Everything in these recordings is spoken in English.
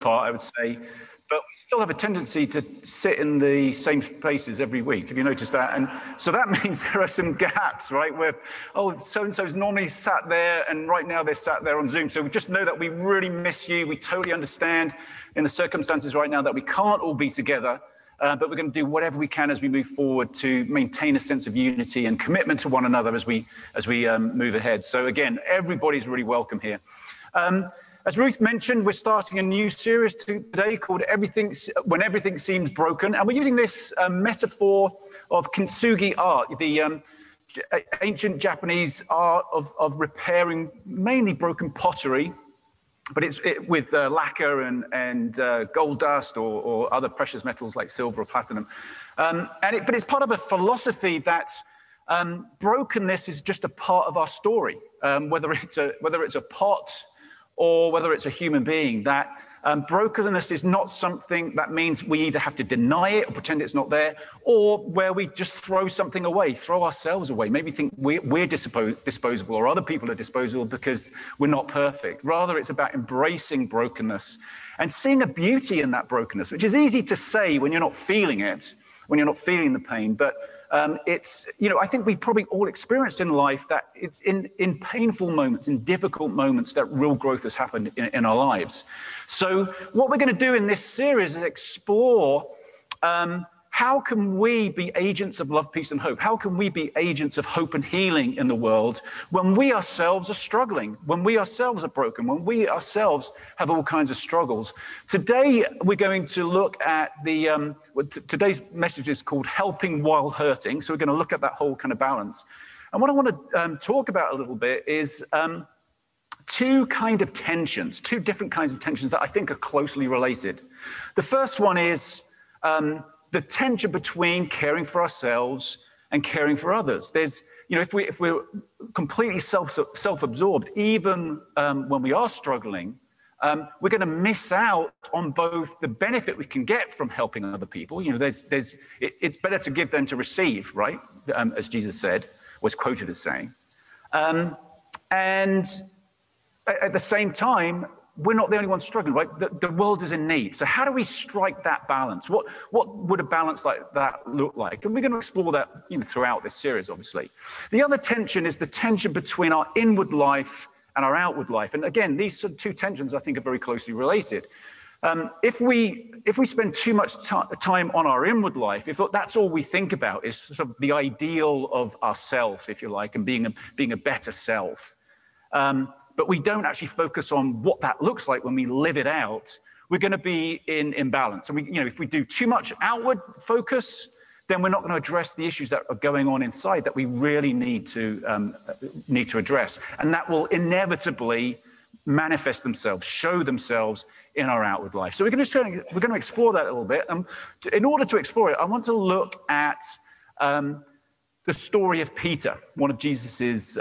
part, I would say. But we still have a tendency to sit in the same places every week. Have you noticed that? And so that means there are some gaps, right? Where, oh, so-and-so's normally sat there, and right now they're sat there on Zoom. So we just know that we really miss you. We totally understand in the circumstances right now that we can't all be together. But we're going to do whatever we can as we move forward to maintain a sense of unity and commitment to one another as we move ahead. So again, everybody's really welcome here. As Ruth mentioned, we're starting a new series today called When Everything Seems Broken. And we're using this metaphor of kintsugi art, the ancient Japanese art of repairing mainly broken pottery, but it's with lacquer and gold dust or other precious metals like silver or platinum. But it's part of a philosophy that brokenness is just a part of our story, whether it's a pot or whether it's a human being, that brokenness is not something that means we either have to deny it or pretend it's not there, or where we just throw something away, throw ourselves away, maybe think we're disposable or other people are disposable because we're not perfect. Rather, it's about embracing brokenness and seeing a beauty in that brokenness, which is easy to say when you're not feeling it, when you're not feeling the pain, but it's, I think we've probably all experienced in life that it's in painful moments, in difficult moments, that real growth has happened in our lives. So what we're going to do in this series is explore how can we be agents of love, peace, and hope? How can we be agents of hope and healing in the world when we ourselves are struggling, when we ourselves are broken, when we ourselves have all kinds of struggles? Today, we're going to look at today's message is called Helping While Hurting. So we're going to look at that whole kind of balance. And what I want to talk about a little bit is two different kinds of tensions that I think are closely related. The first one is the tension between caring for ourselves and caring for others. There's, if we're completely self-absorbed, even when we are struggling, we're going to miss out on both the benefit we can get from helping other people. It's better to give than to receive, right? As Jesus said, was quoted as saying. And at the same time, we're not the only ones struggling, right? The world is in need. So how do we strike that balance? What would a balance like that look like? And we're going to explore that throughout this series, obviously. The other tension is the tension between our inward life and our outward life. And again, these two tensions, I think, are very closely related. If we spend too much time on our inward life, if that's all we think about is sort of the ideal of ourself, if you like, and being a better self, but we don't actually focus on what that looks like when we live it out, we're going to be in imbalance. And if we do too much outward focus, then we're not going to address the issues that are going on inside that we really need to address. And that will inevitably manifest themselves, show themselves in our outward life. So we're going to explore that a little bit. In order to explore it, I want to look at the story of Peter, one of Jesus's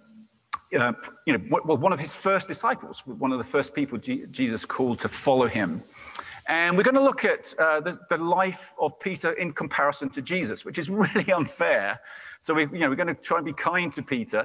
one of his first disciples, one of the first people Jesus called to follow him. And we're going to look at the life of Peter in comparison to Jesus, which is really unfair. So we're going to try and be kind to Peter.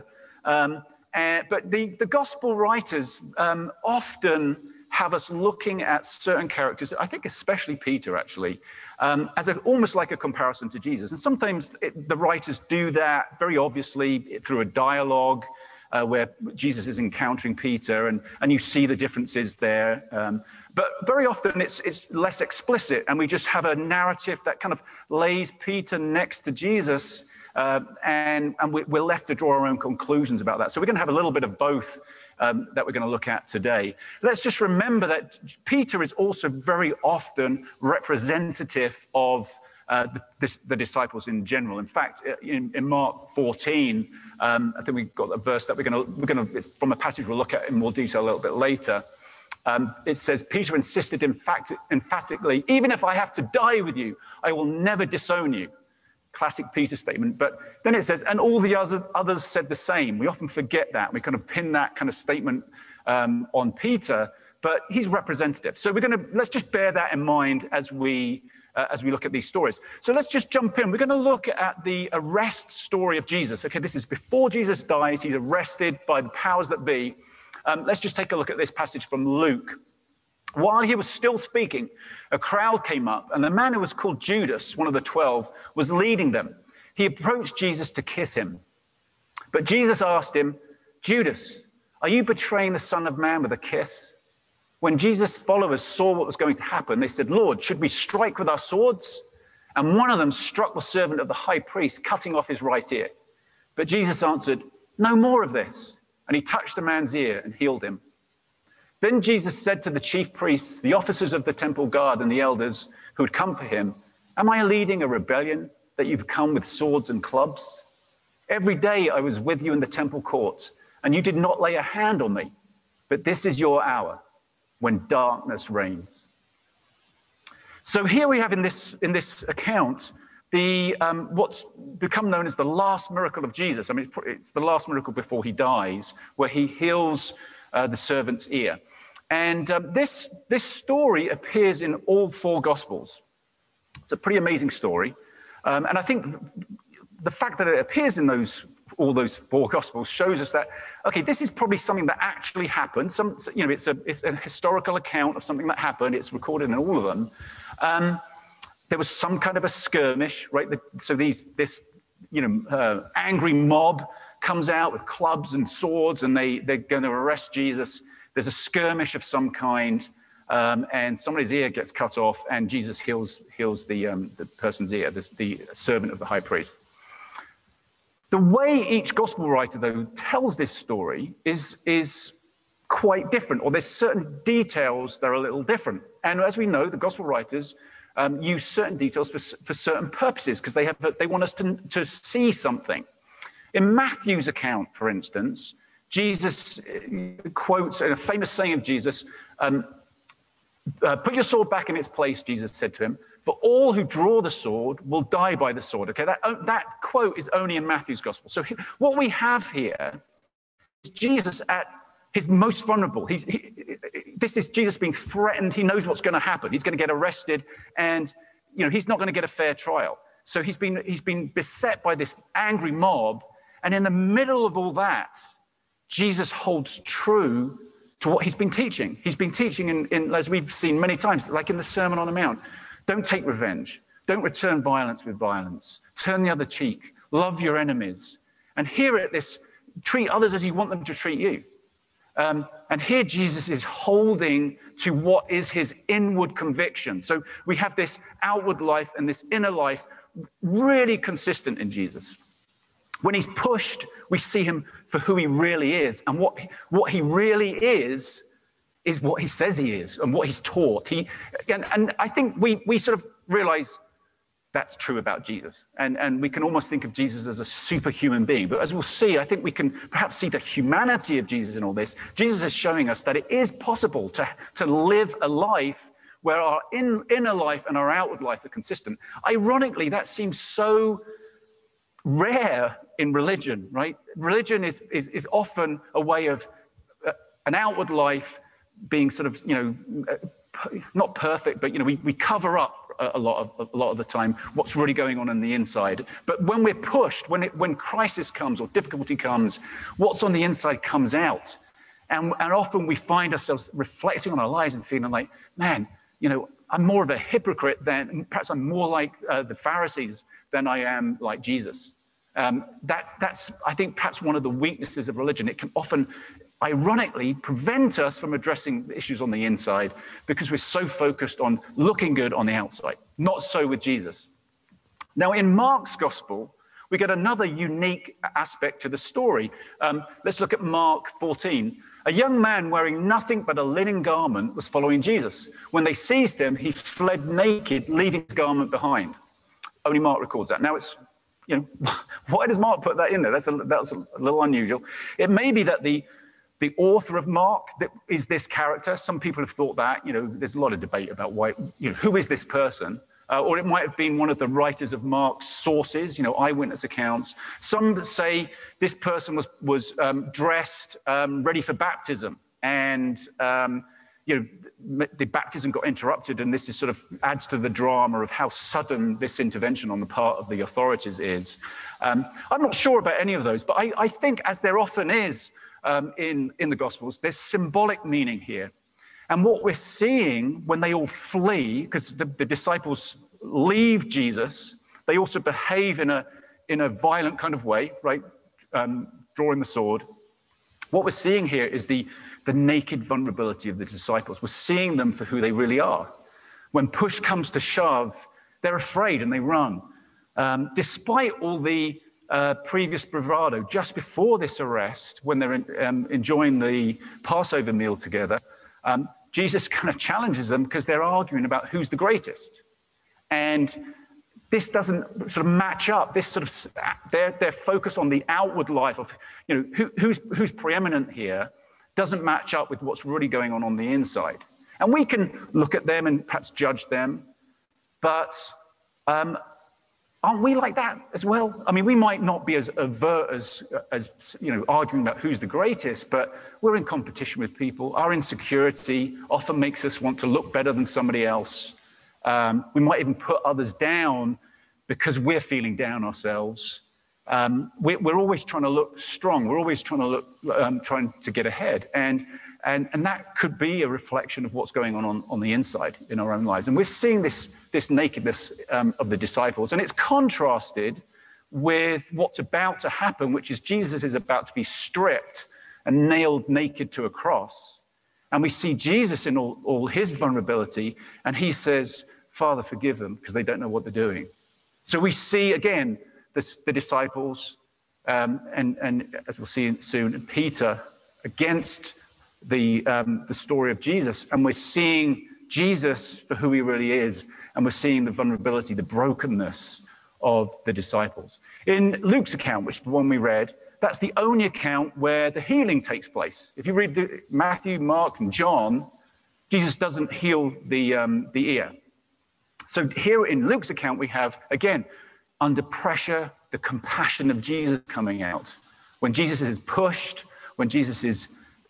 But the gospel writers often have us looking at certain characters, I think especially Peter actually, as almost like a comparison to Jesus. And sometimes the writers do that very obviously through a dialogue, where Jesus is encountering Peter, and you see the differences there. But very often it's less explicit, and we just have a narrative that kind of lays Peter next to Jesus, and we're left to draw our own conclusions about that. So we're going to have a little bit of both that we're going to look at today. Let's just remember that Peter is also very often representative of the disciples in general. In fact, in Mark 14, I think we've got a verse that we're going to, it's from a passage we'll look at in more detail a little bit later. It says, Peter insisted emphatically, even if I have to die with you, I will never disown you. Classic Peter statement. But then it says, and all the others said the same. We often forget that. We kind of pin that kind of statement on Peter, but he's representative. So let's just bear that in mind as we look at these stories. So let's just jump in. We're going to look at the arrest story of Jesus. Okay, this is before Jesus dies. He's arrested by the powers that be. Let's just take a look at this passage from Luke. While he was still speaking, a crowd came up, and the man who was called Judas, one of the 12, was leading them. He approached Jesus to kiss him. But Jesus asked him, "Judas, are you betraying the Son of Man with a kiss?" When Jesus' followers saw what was going to happen, they said, "Lord, should we strike with our swords?" And one of them struck the servant of the high priest, cutting off his right ear. But Jesus answered, "No more of this." And he touched the man's ear and healed him. Then Jesus said to the chief priests, the officers of the temple guard, and the elders who had come for him, "Am I leading a rebellion that you've come with swords and clubs? Every day I was with you in the temple courts, and you did not lay a hand on me. But this is your hour when darkness reigns." So here we have in this account what's become known as the last miracle of Jesus. I mean, it's the last miracle before he dies, where he heals the servant's ear. And this story appears in all four Gospels. It's a pretty amazing story. And I think the fact that it appears in all those four Gospels shows us that, okay, this is probably something that actually happened. It's a historical account of something that happened. It's recorded in all of them. There was some kind of a skirmish, right? So this angry mob comes out with clubs and swords, and they're going to arrest Jesus. There's a skirmish of some kind, and somebody's ear gets cut off, and Jesus heals the person's ear, the servant of the high priest. The way each gospel writer, though, tells this story is quite different, or there's certain details that are a little different. And as we know, the gospel writers use certain details for certain purposes, because they want us to see something. In Matthew's account, for instance, Jesus quotes a famous saying of Jesus, "Put your sword back in its place," Jesus said to him, "for all who draw the sword will die by the sword." Okay, that quote is only in Matthew's gospel. So what we have here is Jesus at his most vulnerable. This is Jesus being threatened. He knows what's going to happen. He's going to get arrested, and he's not going to get a fair trial. So he's been beset by this angry mob, and in the middle of all that, Jesus holds true to what he's been teaching. He's been teaching in as we've seen many times, like in the Sermon on the Mount. Don't take revenge. Don't return violence with violence. Turn the other cheek. Love your enemies. And here at this, treat others as you want them to treat you. And here Jesus is holding to what is his inward conviction. So we have this outward life and this inner life really consistent in Jesus. When he's pushed, we see him for who he really is. And what he really is what he says he is and what he's taught. And I think we sort of realize that's true about Jesus. And we can almost think of Jesus as a superhuman being. But as we'll see, I think we can perhaps see the humanity of Jesus in all this. Jesus is showing us that it is possible to live a life where our inner life and our outward life are consistent. Ironically, that seems so rare in religion, right? Religion is often a way of an outward life being sort of, not perfect, but we cover up a lot of the time what's really going on the inside. But when we're pushed, when crisis comes or difficulty comes, what's on the inside comes out, and often we find ourselves reflecting on our lives and feeling like, man, I'm more of a hypocrite than perhaps I'm more like the Pharisees than I am like Jesus. That's I think perhaps one of the weaknesses of religion. It can often, ironically, prevent us from addressing the issues on the inside because we're so focused on looking good on the outside. Not so with Jesus. Now, in Mark's gospel, we get another unique aspect to the story. Let's look at Mark 14. A young man wearing nothing but a linen garment was following Jesus. When they seized him, he fled naked, leaving his garment behind. Only Mark records that. Now, it's, why does Mark put that in there? That's a little unusual. It may be that the author of Mark is this character. Some people have thought that. There's a lot of debate about why. Who is this person? Or it might have been one of the writers of Mark's sources. Eyewitness accounts. Some say this person was dressed ready for baptism, and the baptism got interrupted, and this is sort of adds to the drama of how sudden this intervention on the part of the authorities is. I'm not sure about any of those, but I think, as there often is in the Gospels, there's symbolic meaning here. And what we're seeing when they all flee, because the disciples leave Jesus, they also behave in a violent kind of way, right? Drawing the sword. What we're seeing here is the naked vulnerability of the disciples. We're seeing them for who they really are. When push comes to shove, they're afraid and they run. Despite all the previous bravado, just before this arrest, when they're enjoying the Passover meal together, Jesus kind of challenges them because they're arguing about who's the greatest. And this doesn't sort of match up. This sort of their focus on the outward life of, who's preeminent here doesn't match up with what's really going on the inside. And we can look at them and perhaps judge them, but aren't we like that as well? I mean, we might not be as overt as arguing about who's the greatest, but we're in competition with people. Our insecurity often makes us want to look better than somebody else. We might even put others down because we're feeling down ourselves. We're always trying to look strong. We're always trying to look, trying to get ahead. And that could be a reflection of what's going on the inside in our own lives. And we're seeing this nakedness of the disciples. And it's contrasted with what's about to happen, which is Jesus is about to be stripped and nailed naked to a cross. And we see Jesus in all his vulnerability. And he says, Father, forgive them because they don't know what they're doing. So we see, again, the disciples, and as we'll see soon, Peter against the story of Jesus. And we're seeing Jesus for who he really is. And we're seeing the vulnerability, the brokenness of the disciples. In Luke's account, which is the one we read, that's the only account where the healing takes place. If you read Matthew, Mark, and John, Jesus doesn't heal the ear. So here in Luke's account, we have, again, under pressure, the compassion of Jesus coming out. When Jesus is pushed, when Jesus is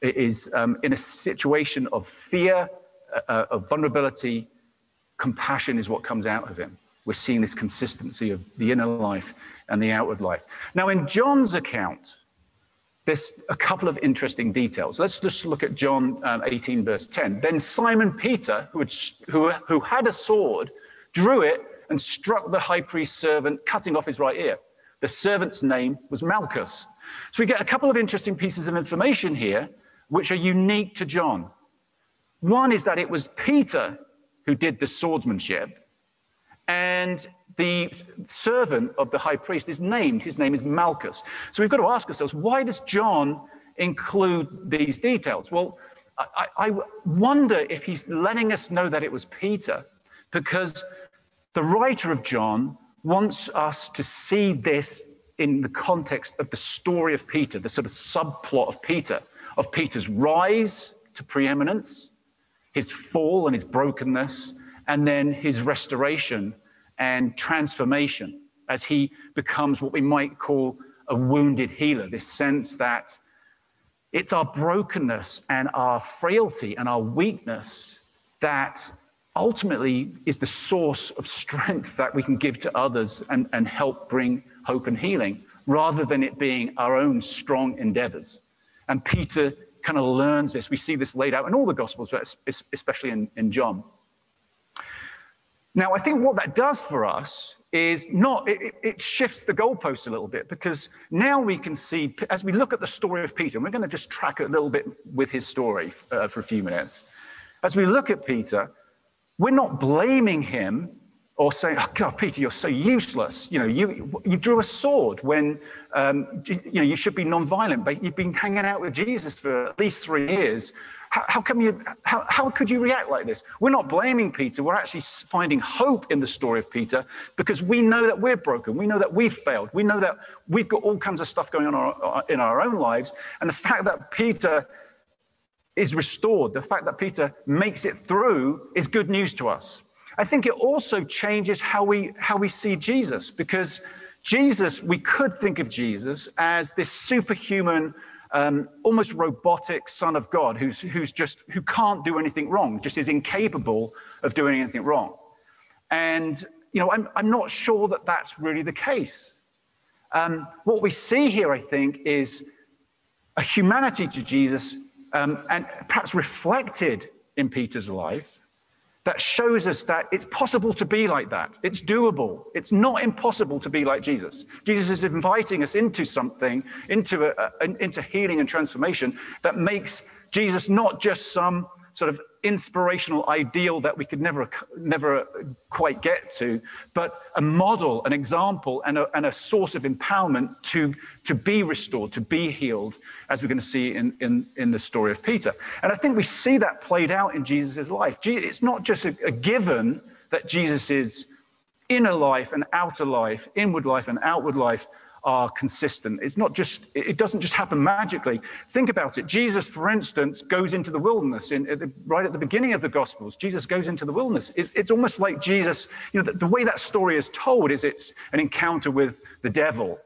in a situation of fear, of vulnerability, compassion is what comes out of him. We're seeing this consistency of the inner life and the outward life. Now, in John's account, there's a couple of interesting details. Let's just look at John 18, verse 10. Then Simon Peter, who had a sword, drew it and struck the high priest's servant, cutting off his right ear. The servant's name was Malchus. So we get a couple of interesting pieces of information here, which are unique to John. One is that it was Peter who did the swordsmanship, and the servant of the high priest is named. His name is Malchus. So we've got to ask ourselves, why does John include these details? Well, I wonder if he's letting us know that it was Peter, because the writer of John wants us to see this in the context of the story of Peter, the sort of subplot of Peter's rise to preeminence, his fall and his brokenness, and then his restoration and transformation as he becomes what we might call a wounded healer, this sense that it's our brokenness and our frailty and our weakness that ultimately is the source of strength that we can give to others and help bring hope and healing, rather than it being our own strong endeavors. And Peter kind of learns this. We see this laid out in all the Gospels, but especially in John. Now, I think what that does for us is it shifts the goalposts a little bit, because now we can see, as we look at the story of Peter, and we're going to just track it a little bit with his story for a few minutes. As we look at Peter, we're not blaming him or saying, oh, God, Peter, you're so useless. You drew a sword when, you should be nonviolent, but you've been hanging out with Jesus for at least 3 years. How could you react like this? We're not blaming Peter. We're actually finding hope in the story of Peter, because we know that we're broken. We know that we've failed. We know that we've got all kinds of stuff going on in our own lives. And the fact that Peter is restored, the fact that Peter makes it through, is good news to us. I think it also changes how we see Jesus, because Jesus, we could think of Jesus as this superhuman, almost robotic Son of God who can't do anything wrong, just is incapable of doing anything wrong. And I'm not sure that that's really the case. What we see here, I think, is a humanity to Jesus, and perhaps reflected in Peter's life that shows us that it's possible to be like that. It's doable. It's not impossible to be like Jesus. Jesus is inviting us into something, into healing and transformation that makes Jesus not just some sort of inspirational ideal that we could never quite get to, but a model, an example, and a source of empowerment to be restored, to be healed, as we're going to see in the story of Peter. And I think we see that played out in Jesus' life. It's not just a given that Jesus' inner life and outer life, inward life and outward life, are consistent. It's not just, it doesn't just happen magically. Think about it. Jesus, for instance, goes into the wilderness right at the beginning of the Gospels. Jesus goes into the wilderness. It's almost like Jesus, the way that story is told is it's an encounter with the devil.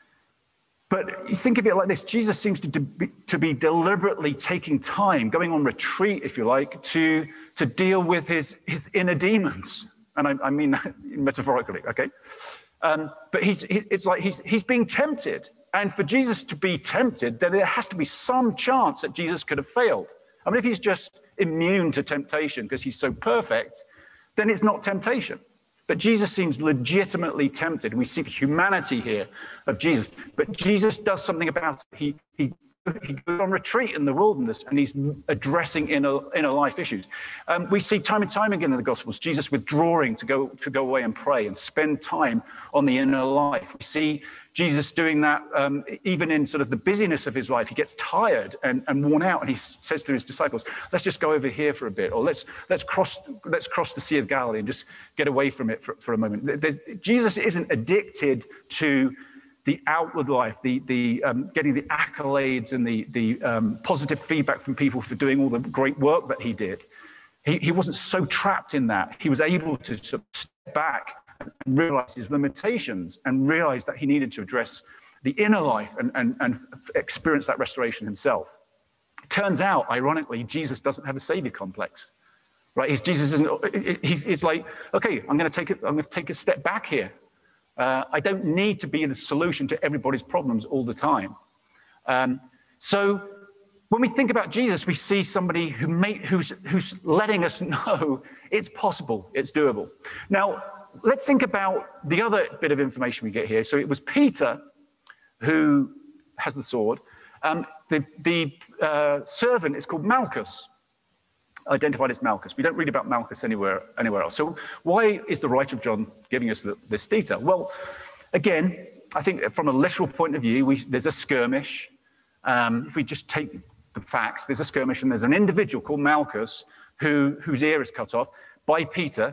But you think of it like this: Jesus seems to be deliberately taking time, going on retreat, if you like, to deal with his inner demons. And I mean that metaphorically, okay? But it's like he's being tempted. And for Jesus to be tempted, then there has to be some chance that Jesus could have failed. I mean, if he's just immune to temptation because he's so perfect, then it's not temptation. But Jesus seems legitimately tempted. We see the humanity here of Jesus. But Jesus does something about it. He goes on retreat in the wilderness, and he's addressing inner life issues. We see time and time again in the Gospels Jesus withdrawing to go away and pray and spend time on the inner life. We see Jesus doing that even in sort of the busyness of his life. He gets tired and worn out, and he says to his disciples, "Let's just go over here for a bit, or let's cross the Sea of Galilee and just get away from it for a moment." Jesus isn't addicted to the outward life, the getting the accolades and the positive feedback from people for doing all the great work that he did. He wasn't so trapped in that. He was able to sort of step back and realize his limitations and realize that he needed to address the inner life and experience that restoration himself. It turns out, ironically, Jesus doesn't have a savior complex, right? Jesus isn't. He's like, okay, I'm going to take a step back here. I don't need to be the solution to everybody's problems all the time. So when we think about Jesus, we see somebody who's letting us know it's possible, it's doable. Now, let's think about the other bit of information we get here. So it was Peter who has the sword. The servant is called Malchus, identified as Malchus. We don't read about Malchus anywhere else. So why is the writer of John giving us this detail? Well, again, I think from a literal point of view, there's a skirmish. If we just take the facts, there's a skirmish, and there's an individual called Malchus whose ear is cut off by Peter.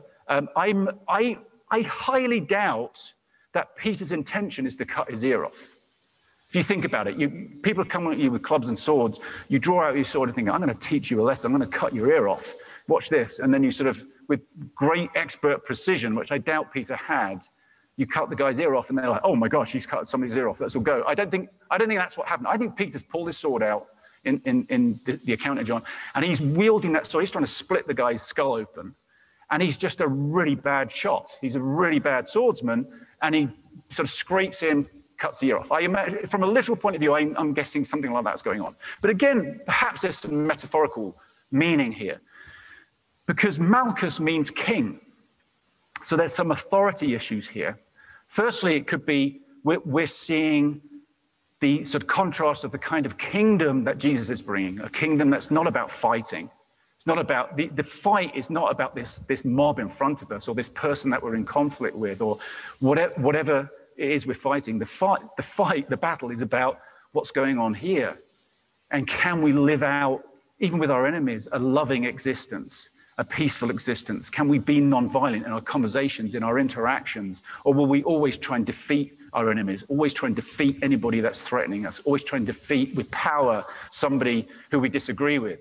I highly doubt that Peter's intention is to cut his ear off. If you think about it, people come at you with clubs and swords. You draw out your sword and think, "I'm going to teach you a lesson. I'm going to cut your ear off. Watch this." And then you sort of, with great expert precision, which I doubt Peter had, you cut the guy's ear off, and they're like, "Oh my gosh, he's cut somebody's ear off. Let's all go." I don't think that's what happened. I think Peter's pulled his sword out in the account of John, and he's wielding that sword. He's trying to split the guy's skull open, and he's just a really bad shot. He's a really bad swordsman, and he sort of scrapes him, cuts the ear off. I imagine, from a literal point of view, I'm guessing something like that's going on. But again, perhaps there's some metaphorical meaning here, because Malchus means king. So there's some authority issues here. Firstly, it could be we're seeing the sort of contrast of the kind of kingdom that Jesus is bringing, a kingdom that's not about fighting. It's not about, the fight is not about this mob in front of us, or this person that we're in conflict with, or whatever it is we're fighting. The battle is about what's going on here. And can we live out, even with our enemies, a loving existence, a peaceful existence? Can we be nonviolent in our conversations, in our interactions? Or will we always try and defeat our enemies, always try and defeat anybody that's threatening us, always try and defeat with power somebody who we disagree with?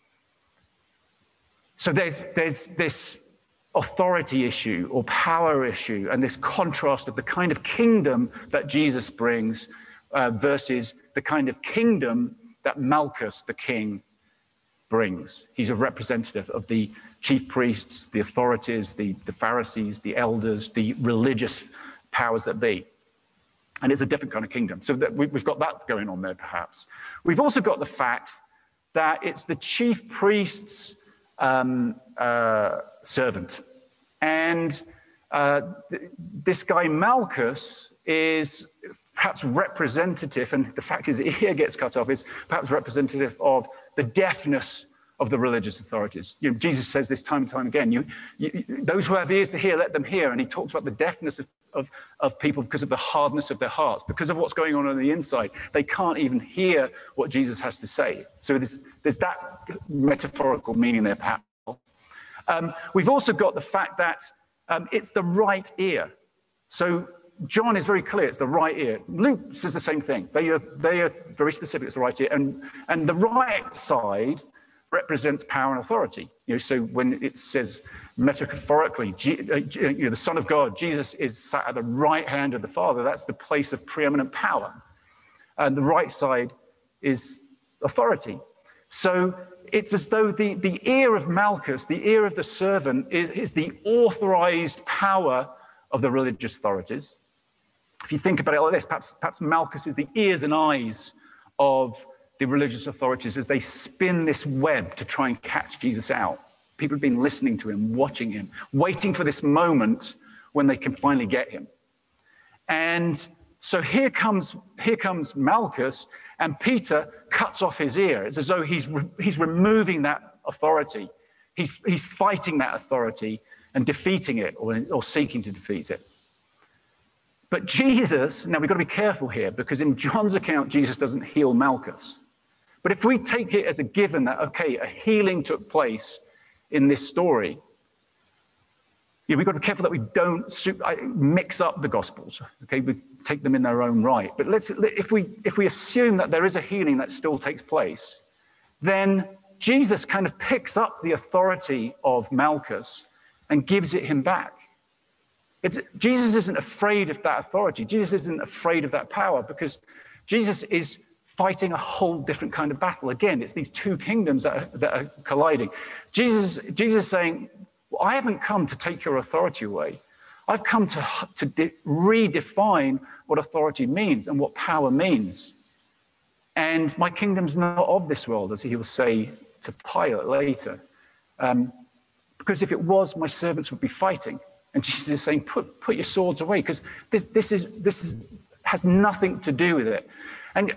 So there's this authority issue or power issue, and this contrast of the kind of kingdom that Jesus brings versus the kind of kingdom that Malchus, the king, brings. He's a representative of the chief priests, the authorities, the Pharisees, the elders, the religious powers that be. And it's a different kind of kingdom. So that we've got that going on there, perhaps. We've also got the fact that it's the chief priests servant. And this guy Malchus is perhaps representative, and the fact his ear gets cut off is perhaps representative of the deafness of the religious authorities. Jesus says this time and time again, those who have ears to hear, let them hear. And he talks about the deafness of people because of the hardness of their hearts, because of what's going on the inside. They can't even hear what Jesus has to say. So there's that metaphorical meaning there, perhaps. We've also got the fact that it's the right ear. So John is very clear, it's the right ear. Luke says the same thing. They are very specific, it's the right ear. And the right side represents power and authority. So when it says metaphorically, the Son of God, Jesus, is sat at the right hand of the Father, that's the place of preeminent power. And the right side is authority. So it's as though the ear of Malchus, the ear of the servant, is the authorized power of the religious authorities. If you think about it like this, perhaps Malchus is the ears and eyes of the religious authorities as they spin this web to try and catch Jesus out. People have been listening to him, watching him, waiting for this moment when they can finally get him. And so here comes Malchus, and Peter cuts off his ear. It's as though he's removing that authority. He's fighting that authority and defeating it, or seeking to defeat it. But Jesus, now we've got to be careful here, because in John's account, Jesus doesn't heal Malchus. But if we take it as a given that, okay, a healing took place in this story, we've got to be careful that we don't mix up the Gospels. Okay, we take them in their own right. But if we assume that there is a healing that still takes place, then Jesus kind of picks up the authority of Malchus and gives it him back. Jesus isn't afraid of that authority. Jesus isn't afraid of that power, because Jesus is fighting a whole different kind of battle. Again, it's these two kingdoms that are colliding. Jesus is saying, well, I haven't come to take your authority away. I've come to redefine what authority means and what power means. And my kingdom's not of this world, as he will say to Pilate later. Because if it was, my servants would be fighting. And Jesus is saying, put your swords away, because this has nothing to do with it. And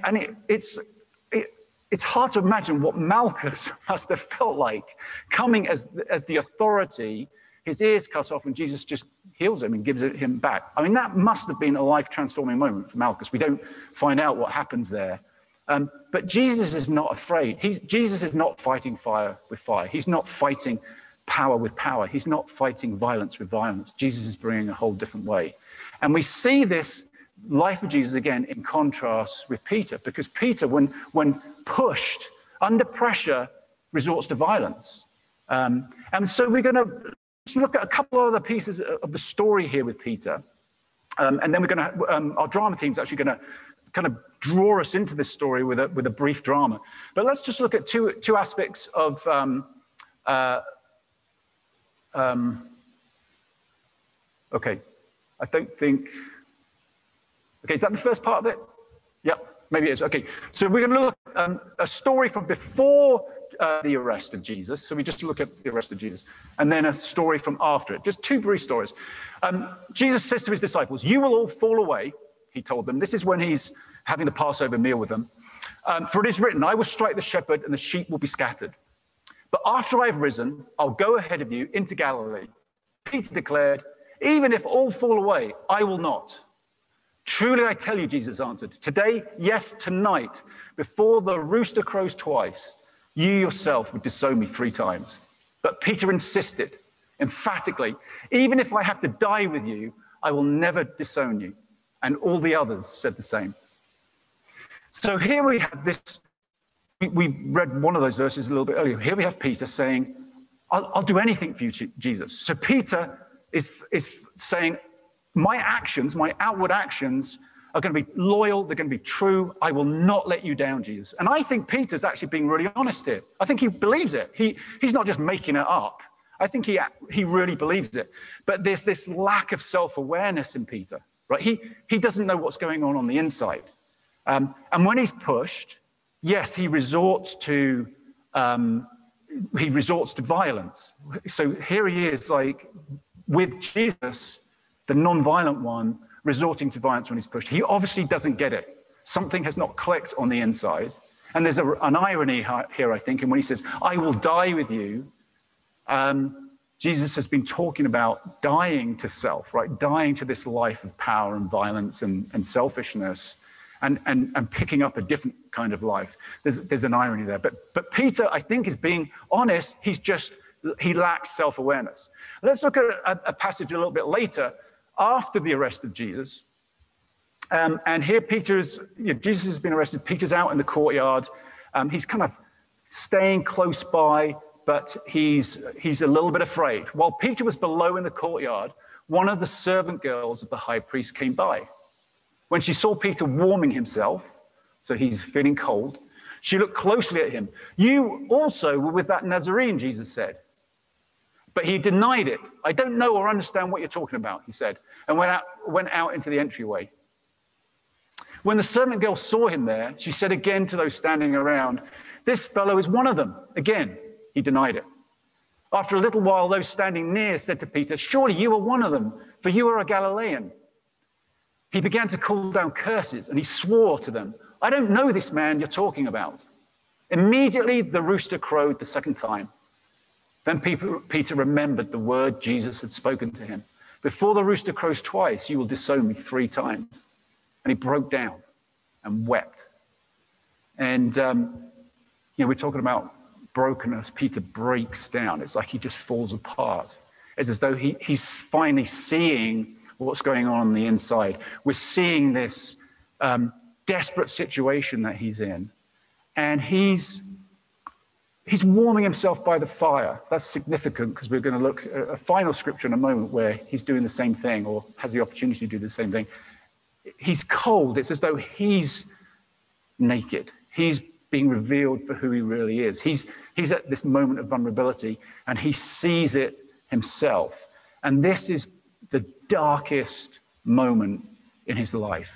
it's hard to imagine what Malchus must have felt like, coming as the authority, his ears cut off, and Jesus just heals him and gives it him back. I mean, that must have been a life-transforming moment for Malchus. We don't find out what happens there. But Jesus is not afraid. Jesus is not fighting fire with fire. He's not fighting power with power. He's not fighting violence with violence. Jesus is bringing a whole different way. And we see this life of Jesus again in contrast with Peter, because Peter, when pushed under pressure, resorts to violence. And so we're going to look at a couple of other pieces of the story here with Peter. And then we're going to, our drama team's actually going to kind of draw us into this story with a brief drama. But let's just look at two aspects of okay, I don't think. Okay, is that the first part of it? Yep, maybe it is. Okay, so we're going to look at a story from before the arrest of Jesus. So we just look at the arrest of Jesus, and then a story from after it. Just two brief stories. Jesus says to his disciples, "You will all fall away," he told them. This is when he's having the Passover meal with them. "For it is written, I will strike the shepherd, and the sheep will be scattered. But after I've risen, I'll go ahead of you into Galilee." Peter declared, "Even if all fall away, I will not." "Truly I tell you," Jesus answered, "today, yes, tonight, before the rooster crows twice, you yourself would disown me 3 times. But Peter insisted emphatically, "Even if I have to die with you, I will never disown you." And all the others said the same. So here we have this. We read one of those verses a little bit earlier. Here we have Peter saying, I'll do anything for you, Jesus. So Peter is saying, my actions, my outward actions are going to be loyal. They're going to be true. I will not let you down, Jesus. And I think Peter's actually being really honest here. I think he believes it. He's not just making it up. I think he really believes it. But there's this lack of self-awareness in Peter, right? He doesn't know what's going on the inside. And when he's pushed, yes, he resorts to he resorts to violence. So here he is, like, with Jesus, the non-violent one, resorting to violence when he's pushed. He obviously doesn't get it. Something has not clicked on the inside. And there's an irony here, I think, and when he says, I will die with you, Jesus has been talking about dying to self, right? Dying to this life of power and violence and selfishness and picking up a different kind of life. There's an irony there. But Peter, I think, is being honest. He lacks self-awareness. Let's look at a passage a little bit later after the arrest of Jesus. And here Jesus has been arrested. Peter's out in the courtyard. He's kind of staying close by, but he's a little bit afraid. While Peter was below in the courtyard, one of the servant girls of the high priest came by. When she saw Peter warming himself, so he's feeling cold, she looked closely at him. You also were with that Nazarene, Jesus said. But he denied it. I don't know or understand what you're talking about, he said, and went out into the entryway. When the servant girl saw him there, she said again to those standing around, this fellow is one of them. Again, he denied it. After a little while, those standing near said to Peter, surely you are one of them, for you are a Galilean. He began to call down curses, and he swore to them, I don't know this man you're talking about. Immediately, the rooster crowed the second time. Then Peter remembered the word Jesus had spoken to him. Before the rooster crows twice, you will disown me 3 times. And he broke down and wept. And, we're talking about brokenness. Peter breaks down. It's like he just falls apart. It's as though he's finally seeing what's going on the inside. We're seeing this desperate situation that he's in. And he's warming himself by the fire. That's significant because we're going to look at a final scripture in a moment where he's doing the same thing or has the opportunity to do the same thing. He's cold. It's as though he's naked. He's being revealed for who he really is. He's at this moment of vulnerability and he sees it himself. And this is the darkest moment in his life.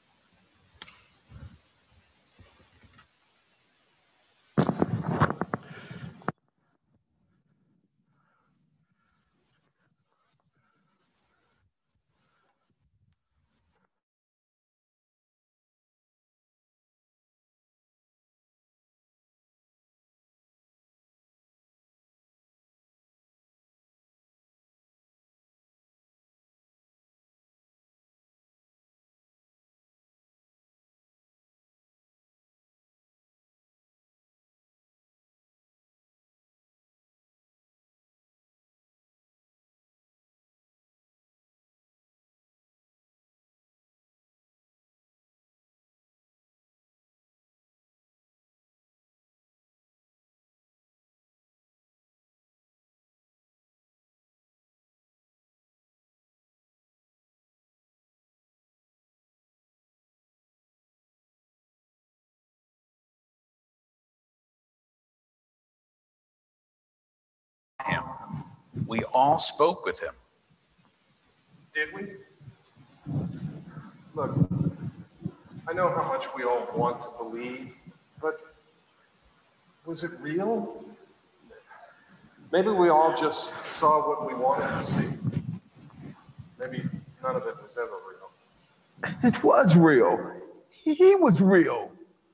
Him. We all spoke with him. Did we? Look, I know how much we all want to believe, but was it real? Maybe we all just saw what we wanted to see. Maybe none of it was ever real. It was real. He was real.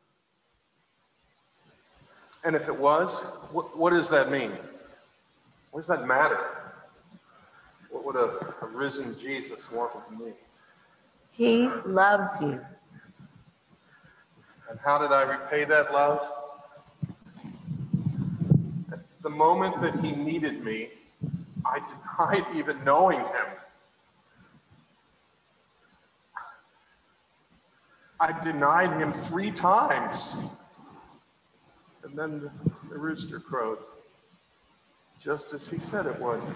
And if it was, what does that mean? What does that matter? What would a risen Jesus want with me? He loves you. And how did I repay that love? At the moment that he needed me, I denied even knowing him. I denied him 3 times. And then the rooster crowed, just as he said it would.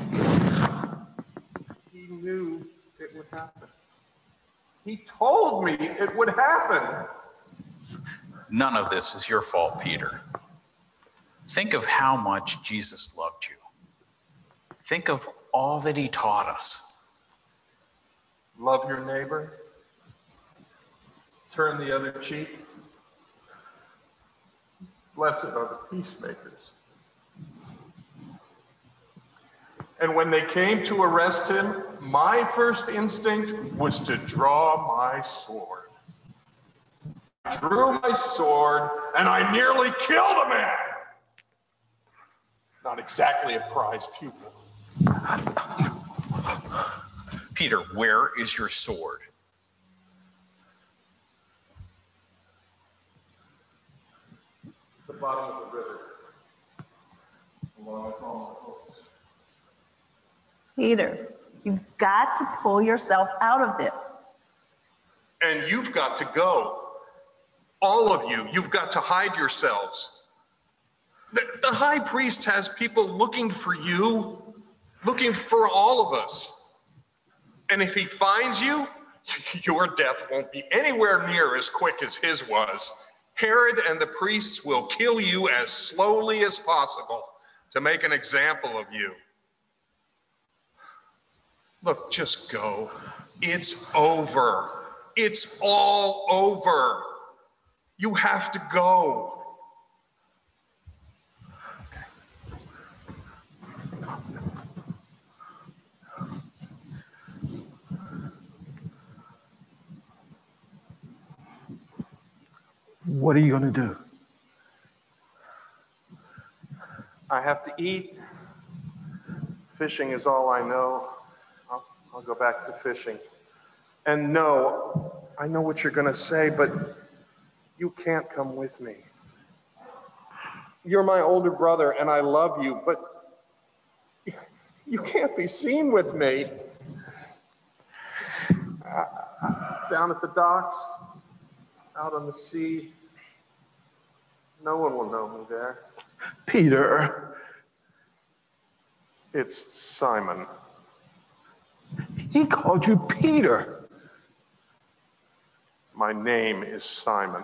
He knew it would happen. He told me it would happen. None of this is your fault, Peter. Think of how much Jesus loved you. Think of all that he taught us. Love your neighbor. Turn the other cheek. Blessed are the peacemakers. And when they came to arrest him, my first instinct was to draw my sword. I drew my sword and I nearly killed a man. Not exactly a prize pupil. Peter, where is your sword? The bottom of the river, along with all the boats. Peter, you've got to pull yourself out of this. And you've got to go. All of you, you've got to hide yourselves. The high priest has people looking for you, looking for all of us. And if he finds you, your death won't be anywhere near as quick as his was. Herod and the priests will kill you as slowly as possible to make an example of you. Look, just go. It's over. It's all over. You have to go. What are you going to do? I have to eat. Fishing is all I know. I'll go back to fishing. And no, I know what you're going to say, but you can't come with me. You're my older brother, and I love you, but you can't be seen with me. Down at the docks, out on the sea, no one will know me there. Peter. It's Simon. He called you Peter. My name is Simon.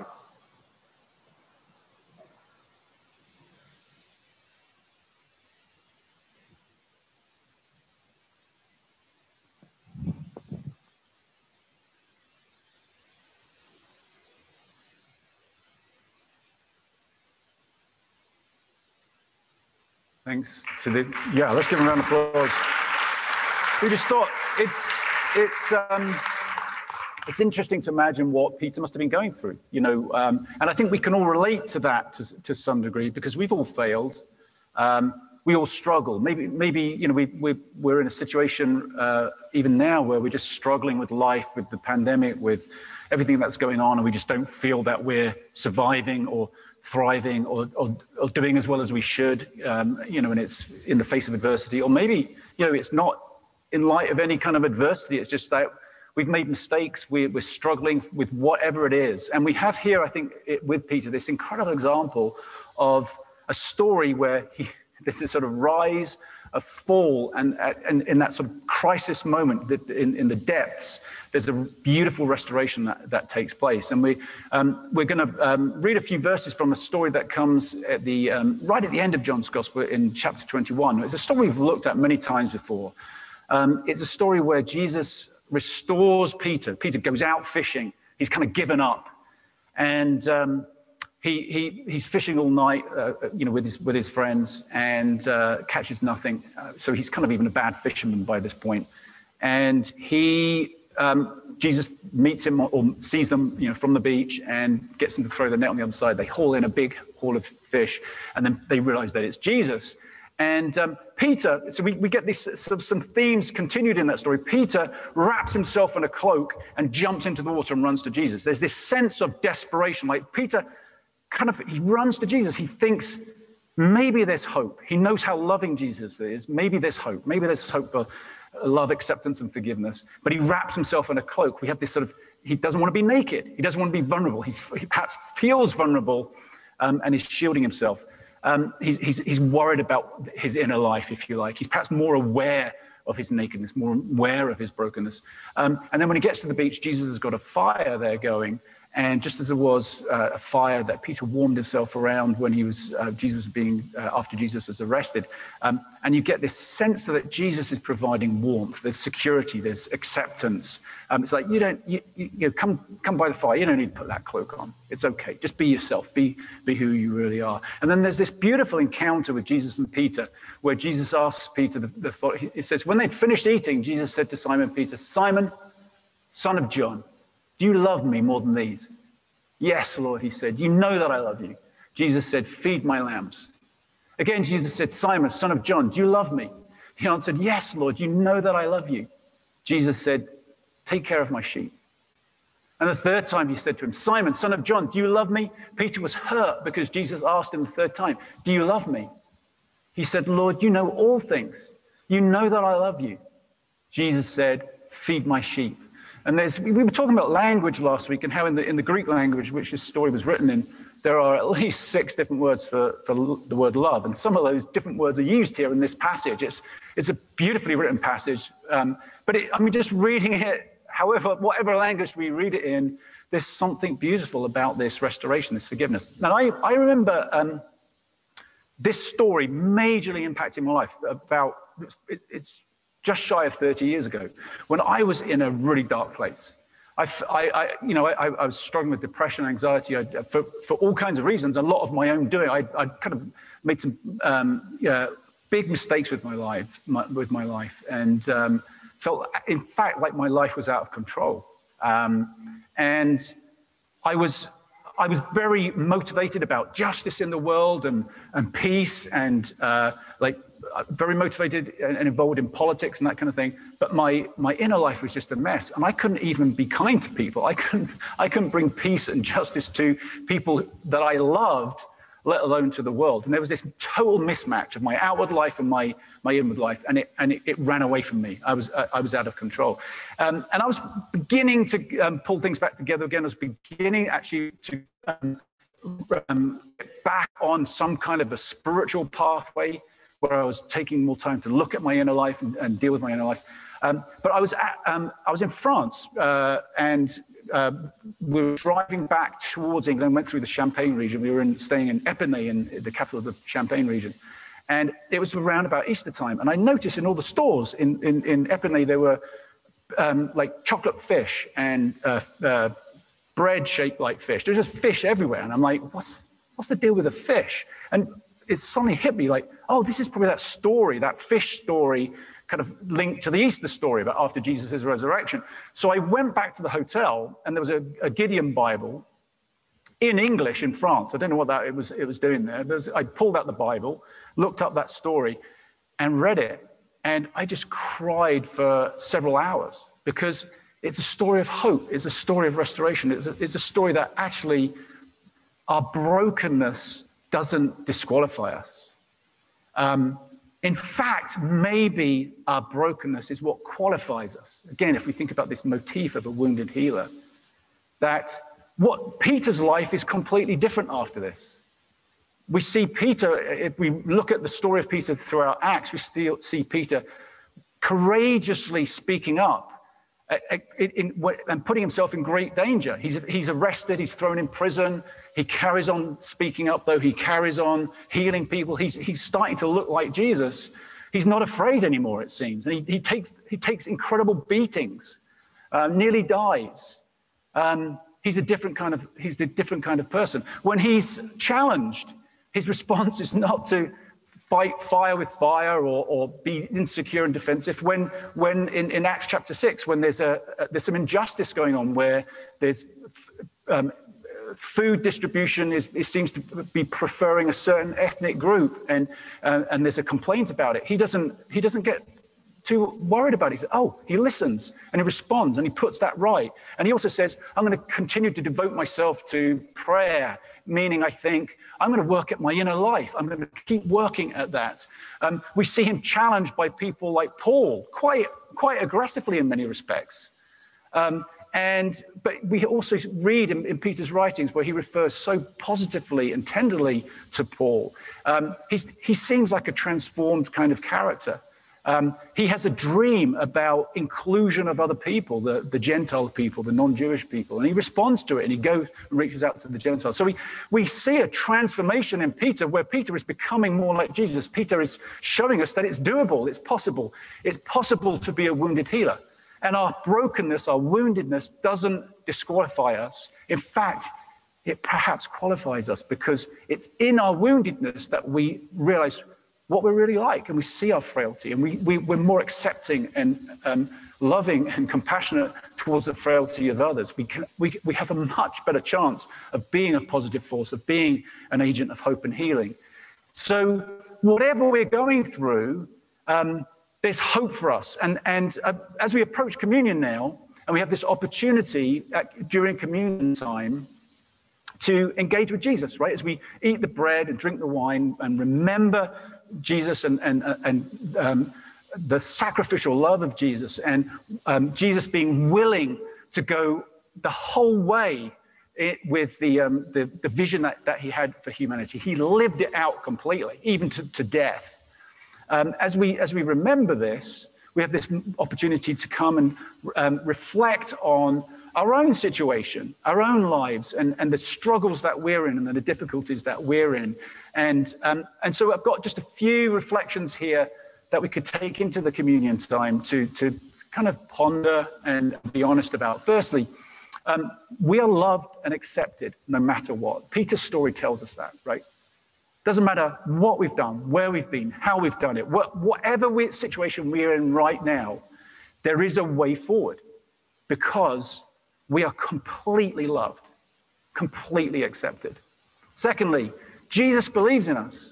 Thanks to let's give him a round of applause. We just thought it's interesting to imagine what Peter must have been going through, and I think we can all relate to that to some degree because we've all failed. We all struggle. Maybe we're in a situation even now where we're just struggling with life, with the pandemic, with everything that's going on, and we just don't feel that we're surviving or thriving or doing as well as we should, and it's in the face of adversity. Or maybe, it's not in light of any kind of adversity. It's just that we've made mistakes. We're struggling with whatever it is. And we have here, I think, with Peter, this incredible example of a story where there's this sort of rise, a fall, and in that sort of crisis moment, that in the depths, there's a beautiful restoration that takes place. And we're going to read a few verses from a story that comes at the right at the end of John's Gospel in chapter 21. It's a story we've looked at many times before. It's a story where Jesus restores Peter. Peter goes out fishing. He's kind of given up, and he's fishing all night, with his friends, and catches nothing. So he's kind of even a bad fisherman by this point. And Jesus meets him or sees them, from the beach and gets them to throw the net on the other side. They haul in a big haul of fish, and then they realize that it's Jesus. And Peter, so we get this some themes continued in that story. Peter wraps himself in a cloak and jumps into the water and runs to Jesus. There's this sense of desperation, like Peter he runs to Jesus. He thinks maybe there's hope. He knows how loving Jesus is. Maybe there's hope. Maybe there's hope for love, acceptance, and forgiveness. But he wraps himself in a cloak. We have this he doesn't want to be naked. He doesn't want to be vulnerable. He perhaps feels vulnerable and is shielding himself. He's worried about his inner life, if you like. He's perhaps more aware of his nakedness, more aware of his brokenness. And then when he gets to the beach, Jesus has got a fire there going. And just as there was a fire that Peter warmed himself around when after Jesus was arrested, and you get this sense that Jesus is providing warmth, there's security, there's acceptance. It's like you come by the fire. You don't need to put that cloak on. It's okay. Just be yourself. Be who you really are. And then there's this beautiful encounter with Jesus and Peter, where Jesus asks Peter. It says, when they'd finished eating, Jesus said to Simon Peter, "Simon, son of John, do you love me more than these?" "Yes, Lord," he said. "You know that I love you." Jesus said, "Feed my lambs." Again, Jesus said, "Simon, son of John, do you love me?" He answered, "Yes, Lord, you know that I love you." Jesus said, "Take care of my sheep." And the third time he said to him, "Simon, son of John, do you love me?" Peter was hurt because Jesus asked him the third time, "Do you love me?" He said, "Lord, you know all things. You know that I love you." Jesus said, "Feed my sheep." And we were talking about language last week and how in the Greek language, which this story was written in, there are at least 6 different words for the word love. And some of those different words are used here in this passage. It's a beautifully written passage. But just reading it, whatever language we read it in, there's something beautiful about this restoration, this forgiveness. Now, I remember this story majorly impacting my life it's just shy of 30 years ago, when I was in a really dark place. I was struggling with depression, anxiety, for all kinds of reasons, a lot of my own doing. I kind of made some big mistakes with my life, and felt, in fact, like my life was out of control. And I was very motivated about justice in the world and peace, and very motivated and involved in politics and that kind of thing. But my inner life was just a mess, and I couldn't even be kind to people. I couldn't bring peace and justice to people that I loved, let alone to the world. And there was this total mismatch of my outward life and my inward life, and it ran away from me. I was out of control, and I was beginning to pull things back together again. I was beginning actually to get back on some kind of a spiritual pathway, where I was taking more time to look at my inner life and deal with my inner life. But I was in France, and we were driving back towards England, went through the Champagne region. We were staying in Épinay, in the capital of the Champagne region. And it was around about Easter time. And I noticed in all the stores in Épinay, there were like chocolate fish and bread shaped like fish. There's just fish everywhere. And I'm like, what's the deal with the fish? And it suddenly hit me like, oh, this is probably that story, that fish story, kind of linked to the Easter story about after Jesus' resurrection. So I went back to the hotel, and there was a Gideon Bible in English in France. I don't know what it was doing there. I pulled out the Bible, looked up that story, and read it. And I just cried for several hours, because it's a story of hope. It's a story of restoration. It's a story that actually our brokenness doesn't disqualify us. In fact, maybe our brokenness is what qualifies us. Again, if we think about this motif of a wounded healer, that what Peter's life is completely different after this. We see Peter, if we look at the story of Peter throughout Acts, we still see Peter courageously speaking up and putting himself in great danger. He's arrested, he's thrown in prison. He carries on speaking up, though. He carries on healing people. He's starting to look like Jesus. He's not afraid anymore, it seems. And he takes incredible beatings, nearly dies. He's a different kind of person. When he's challenged, his response is not to fight fire with fire or be insecure and defensive. When in Acts chapter 6, when there's some injustice going on, where there's food distribution it seems to be preferring a certain ethnic group, and there's a complaint about it. He doesn't get too worried about it. He listens and he responds and he puts that right. And he also says, I'm going to continue to devote myself to prayer, meaning I think I'm going to work at my inner life. I'm going to keep working at that. We see him challenged by people like Paul, quite aggressively in many respects. But we also read in Peter's writings where he refers so positively and tenderly to Paul. He seems like a transformed kind of character. He has a dream about inclusion of other people, the Gentile people, the non-Jewish people, and he responds to it, and he goes and reaches out to the Gentiles. So we see a transformation in Peter, where Peter is becoming more like Jesus. Peter is showing us that it's doable, it's possible. It's possible to be a wounded healer. And our brokenness, our woundedness doesn't disqualify us. In fact, it perhaps qualifies us, because it's in our woundedness that we realize what we're really like, and we see our frailty, and we're more accepting and loving and compassionate towards the frailty of others. We have a much better chance of being a positive force, of being an agent of hope and healing. So whatever we're going through, there's hope for us. And as we approach communion now, and we have this opportunity during communion time to engage with Jesus, right? As we eat the bread and drink the wine and remember Jesus and the sacrificial love of Jesus, and Jesus being willing to go the whole way with the vision that he had for humanity. He lived it out completely, even to death. As we remember this, we have this opportunity to come and reflect on our own situation, our own lives, and the struggles that we're in, and the difficulties that we're in. And so I've got just a few reflections here that we could take into the communion time to kind of ponder and be honest about. Firstly, we are loved and accepted no matter what. Peter's story tells us that, right? Doesn't matter what we've done, where we've been, how we've done it, whatever situation we're in right now, there is a way forward, because we are completely loved, completely accepted. Secondly, Jesus believes in us.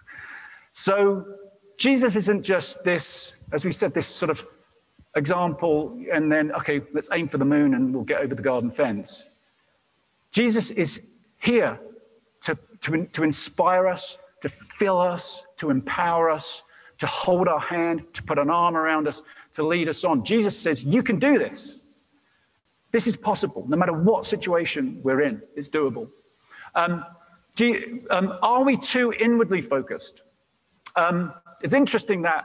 So Jesus isn't just this, as we said, this sort of example, and then, okay, let's aim for the moon and we'll get over the garden fence. Jesus is here to inspire us, to fill us, to empower us, to hold our hand, to put an arm around us, to lead us on. Jesus says, you can do this. This is possible. No matter what situation we're in, it's doable. Are we too inwardly focused? It's interesting that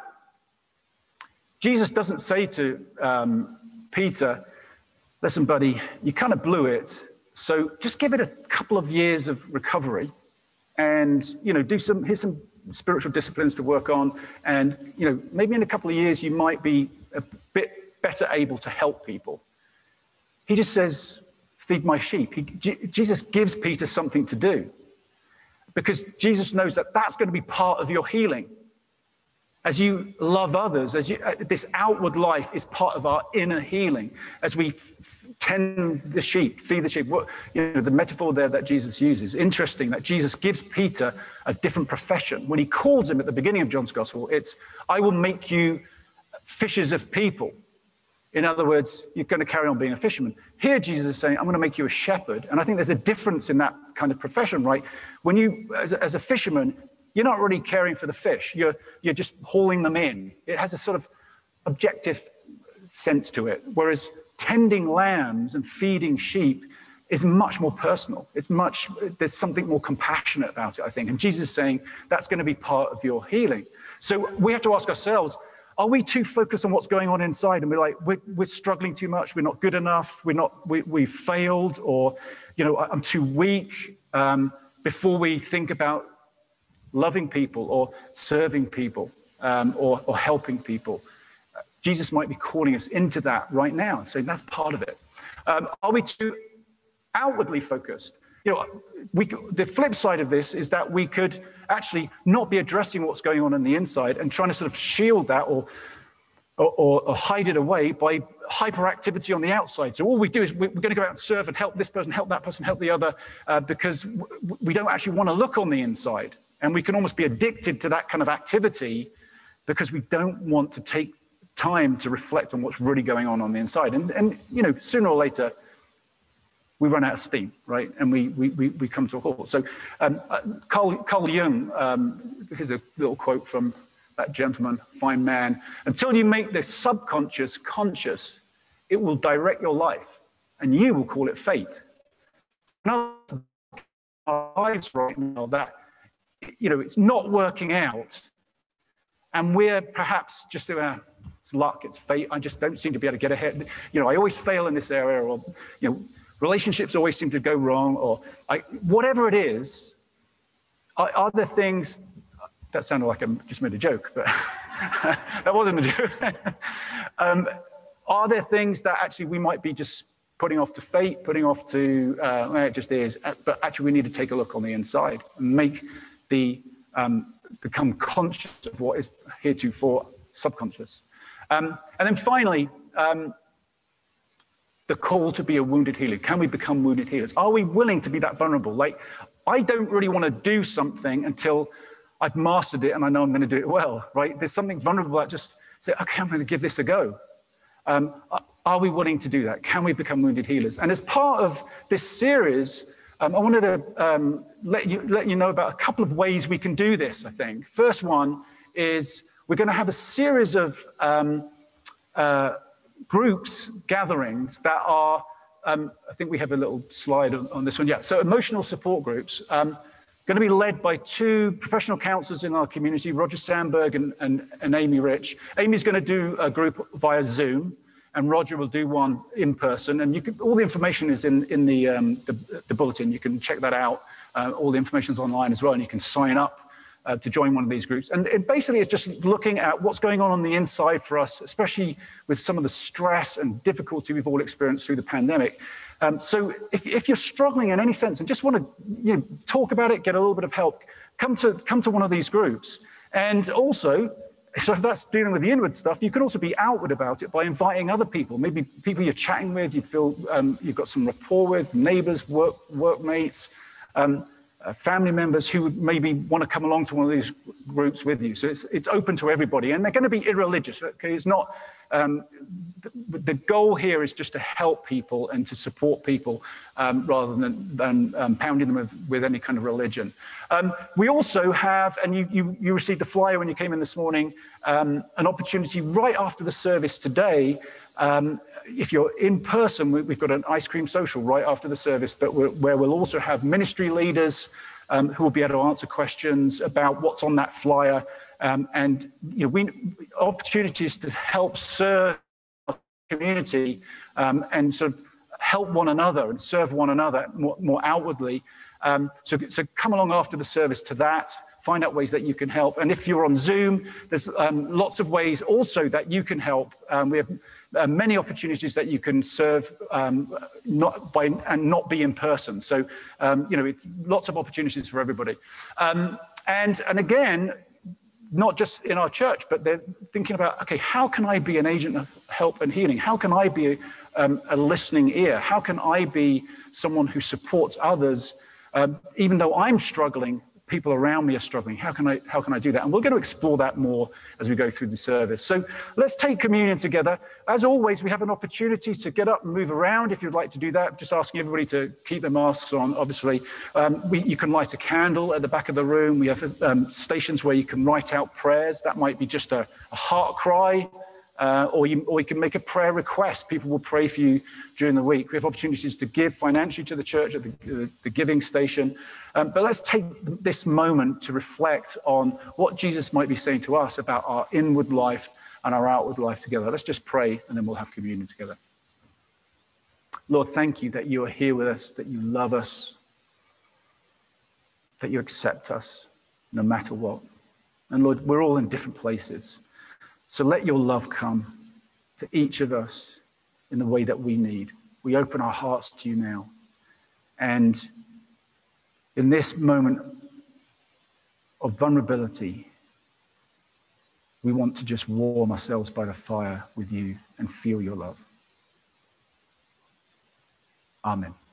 Jesus doesn't say to Peter, listen, buddy, you kind of blew it, so just give it a couple of years of recovery, and here's some spiritual disciplines to work on, and maybe in a couple of years you might be a bit better able to help people. He just says, feed my sheep. Jesus gives Peter something to do, because Jesus knows that that's going to be part of your healing. As you love others, this outward life is part of our inner healing. As we tend the sheep, feed the sheep, the metaphor there that Jesus uses. Interesting that Jesus gives Peter a different profession. When he calls him at the beginning of John's Gospel, it's, I will make you fishers of people. In other words, you're going to carry on being a fisherman. Here, Jesus is saying, I'm going to make you a shepherd. And I think there's a difference in that kind of profession, right? When you, as a fisherman, you're not really caring for the fish. You're just hauling them in. It has a sort of objective sense to it. Whereas tending lambs and feeding sheep is much more personal. There's something more compassionate about it, I think. And Jesus is saying that's going to be part of your healing. So we have to ask ourselves, are we too focused on what's going on inside, and we're like, we're struggling too much, we're not good enough, we've failed, or I'm too weak, before we think about loving people or serving people, or helping people? Jesus might be calling us into that right now and saying that's part of it. Are we too outwardly focused? The flip side of this is that we could actually not be addressing what's going on the inside and trying to sort of shield that or hide it away by hyperactivity on the outside. So all we do is we're going to go out and serve and help this person, help that person, help the other, because we don't actually want to look on the inside. And we can almost be addicted to that kind of activity because we don't want to take time to reflect on what's really going on the inside. And sooner or later, we run out of steam, right? And we come to a halt. So Carl Jung, here's a little quote from that gentleman, fine man. Until you make the subconscious conscious, it will direct your life, and you will call it fate. Now, our lives right now, that it's not working out, and we're perhaps just it's luck, it's fate, I just don't seem to be able to get ahead. You know, I always fail in this area, or, you know, relationships always seem to go wrong, or whatever it is, are there things, that sounded like I just made a joke, but that wasn't a joke. Are there things that actually we might be just putting off to fate, putting off to, it just is, but actually we need to take a look on the inside and make become conscious of what is heretofore subconscious. And then finally, the call to be a wounded healer. Can we become wounded healers? Are we willing to be that vulnerable? Like, I don't really want to do something until I've mastered it and I know I'm going to do it well, right? There's something vulnerable that just say, okay, I'm going to give this a go. Are we willing to do that? Can we become wounded healers? And as part of this series, I wanted to let you know about a couple of ways we can do this, I think. First one is we're going to have a series of groups, gatherings that are, I think we have a little slide on this one. Yeah, so emotional support groups, going to be led by two professional counselors in our community, Roger Sandberg and Amy Rich. Amy's going to do a group via Zoom, and Roger will do one in person. And you can, all the information is in the bulletin. You can check that out. All the information is online as well, and you can sign up to join one of these groups. And it basically is just looking at what's going on the inside for us, especially with some of the stress and difficulty we've all experienced through the pandemic. So if you're struggling in any sense and just want to talk about it, get a little bit of help, come to one of these groups. And also, so if that's dealing with the inward stuff, you can also be outward about it by inviting other people, maybe people you're chatting with, you feel you've got some rapport with, neighbors, workmates, family members who would maybe want to come along to one of these groups with you. So it's open to everybody, and they're going to be irreligious. Okay, it's not. The goal here is just to help people and to support people rather than pounding them with any kind of religion. We also have, and you received a flyer when you came in this morning, an opportunity right after the service today. If you're in person, we've got an ice cream social right after the service, but where we'll also have ministry leaders who will be able to answer questions about what's on that flyer. And opportunities to help serve our community and sort of help one another and serve one another more outwardly. So come along after the service to that, find out ways that you can help. And if you're on Zoom, there's lots of ways also that you can help. We have many opportunities that you can serve not be in person. So it's lots of opportunities for everybody. And again, not just in our church, but they're thinking about, okay, how can I be an agent of help and healing? How can I be a listening ear? How can I be someone who supports others? Even though I'm struggling, people around me are struggling. How can I do that? And we're going to explore that more as we go through the service. So let's take communion together. As always, we have an opportunity to get up and move around if you'd like to do that. Just asking everybody to keep their masks on, obviously. You can light a candle at the back of the room. We have stations where you can write out prayers. That might be just a heart cry. Or you can make a prayer request. People will pray for you during the week. We have opportunities to give financially to the church at the giving station. But let's take this moment to reflect on what Jesus might be saying to us about our inward life and our outward life together. Let's just pray, and then we'll have communion together. Lord, thank you that you are here with us, that you love us, that you accept us no matter what. And Lord, we're all in different places. So let your love come to each of us in the way that we need. We open our hearts to you now. And in this moment of vulnerability, we want to just warm ourselves by the fire with you and feel your love. Amen.